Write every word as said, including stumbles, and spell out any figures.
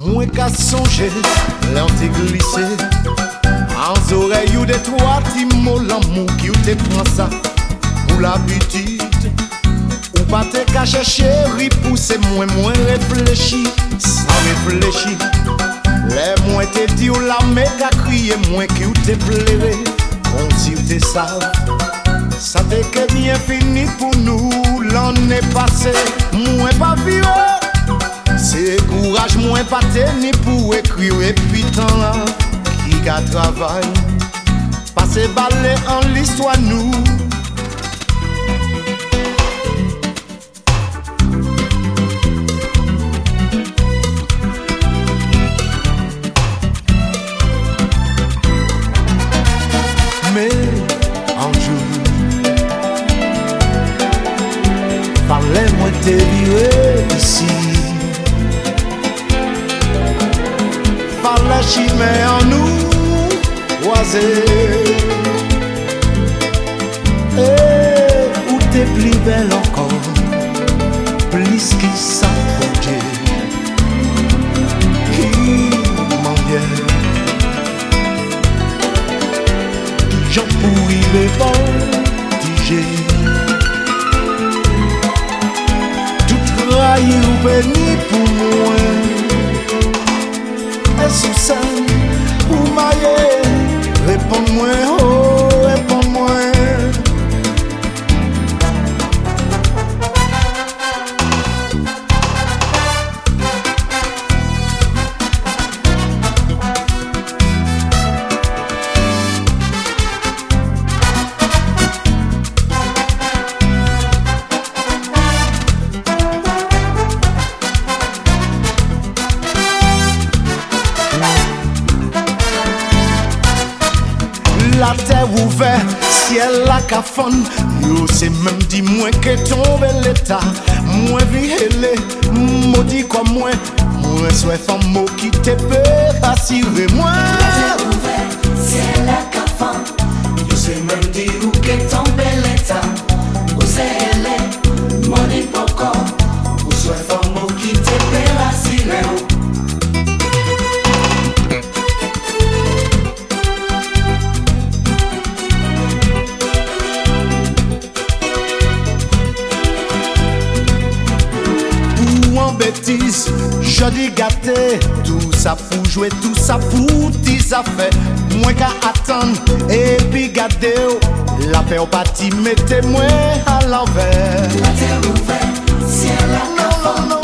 Moi qu'à songer, l'on t'est glissé en oreilles ou des trois petits mots l'amour qui ou te prend ça pour l'habitude. Ou pas te cacher chéri, pousser moins moins réfléchi, sans réfléchir. Les moins te dit ou la méga crier moins qui ou te plairait. On dit ou te savent, ça t'est que bien fini pour nous l'année passée. Moins pas vivre. C'est courage moins pas tenir pour écrire et puis tant là qui a travail passer balai en l'histoire nous. Mais un jour fallait moi te virer ici. Fallait chimer en nous oiser. Et où t'es plus belle encore, plus qui s'approche, qui m'en vient, qui j'en pourris les voltiger. Tout trahi ou béni pour moi. Sous ça, ou maillé, réponds-moi, oh, réponds-moi. La terre ouverte, ciel la cafone. Yo c'est même dit moins que tombe l'état. Moins vihélé, maudit comme moi. Moins soit femme mot qui te peut assurer moi. La terre ouverte, ciel la cafone. Yo c'est même dit où que tombe l'état. Où c'est elle, maudit pourquoi. Où soit femme mot qui te peut assurer. Bêtise, je dis gâté, tout ça pour jouer, tout ça pour tes affaires. Moins qu'à attendre et puis garder, la paix au parti, mettez-moi à l'envers. La terre ouverte, ciel la cafone.